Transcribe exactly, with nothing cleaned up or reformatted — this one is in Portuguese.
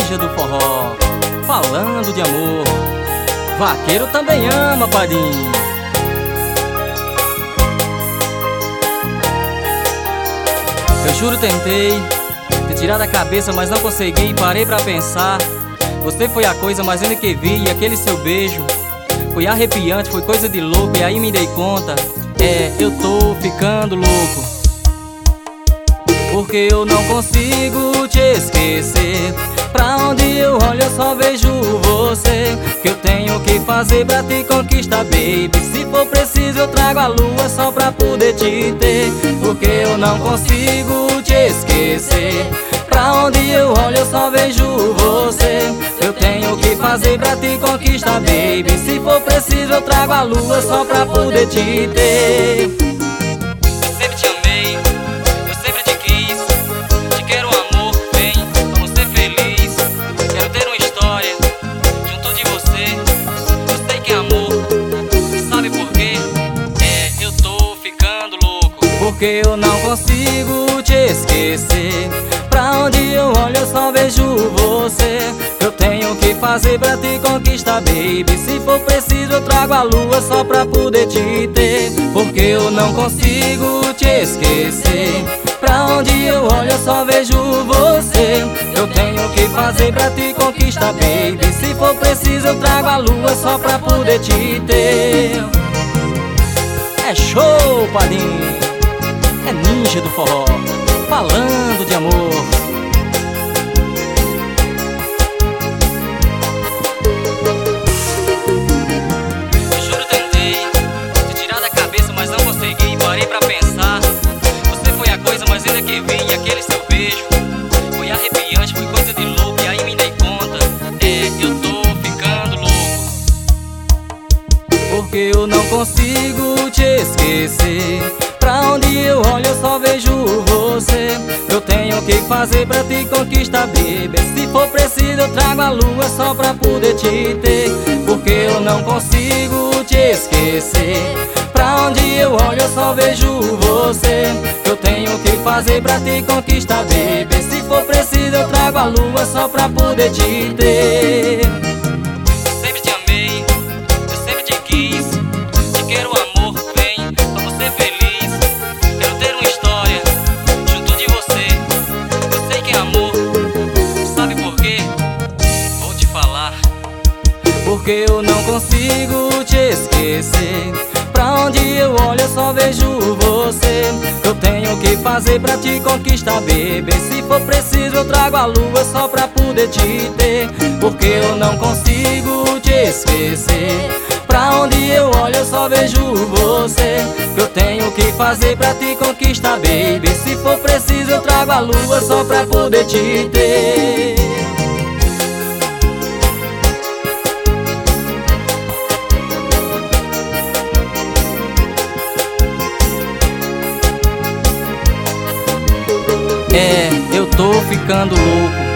ninja do forró, falando de amor. Vaqueiro também ama, padrinho. Eu juro, tentei te tirar da cabeça, mas não consegui. Parei pra pensar, você foi a coisa mais linda que vi. E aquele seu beijo foi arrepiante, foi coisa de louco. E aí me dei conta, é, eu tô ficando louco, porque eu não consigo te esquecer. Pra onde eu olho eu só vejo você. Que eu tenho que fazer pra te conquistar, baby? Se for preciso eu trago a lua só pra poder te ter, porque eu não consigo te esquecer. Pra onde eu olho eu só vejo você. Eu tenho que fazer pra te conquistar, baby? Se for preciso eu trago a lua só pra poder te ter. Eu sempre te amei, eu sempre te quis. Te quero, amor, vem, vamos ser felizes. Quero ter uma história junto de você. Eu sei que é amor, sabe por quê? É, eu tô ficando louco, porque eu não consigo te esquecer. Pra onde eu olho eu só vejo você. Eu tenho que fazer pra te conquistar, baby? Se for preciso eu trago a lua só pra poder te ter, porque eu não consigo te esquecer. Pra onde eu olho eu só vejo você. Eu tenho que fazer pra te conquistar, baby? Se for preciso eu trago a lua só pra poder te ter. É show, padrinho, é ninja do forró, falando de amor. Eu juro, tentei te tirar da cabeça, mas não consegui. Parei pra pensar, você foi a coisa mais linda que vi. E aquele seu beijo foi arrepiante, foi coisa de louco. E aí me dei conta, é, eu tô ficando louco, porque eu não consigo te esquecer. Pra onde eu olho eu só vejo você. Eu tenho que fazer pra te conquistar, baby? Se for preciso eu trago a lua só pra poder te ter, porque eu não consigo te esquecer. Pra onde eu olho eu só vejo você. Eu tenho que fazer pra te conquistar, baby? Se for preciso eu trago a lua só pra poder te ter. Eu sempre te amei, eu sempre te quis. Te quero, amor, vem, vamos ser felizes. Porque eu não consigo te esquecer. Pra onde eu olho eu só vejo você. Eu tenho que fazer pra te conquistar, baby? Se for preciso eu trago a lua só pra poder te ter, porque eu não consigo te esquecer. Pra onde eu olho eu só vejo você. Eu tenho que fazer pra te conquistar, baby? Se for preciso eu trago a lua só pra poder te ter. É, eu tô ficando louco,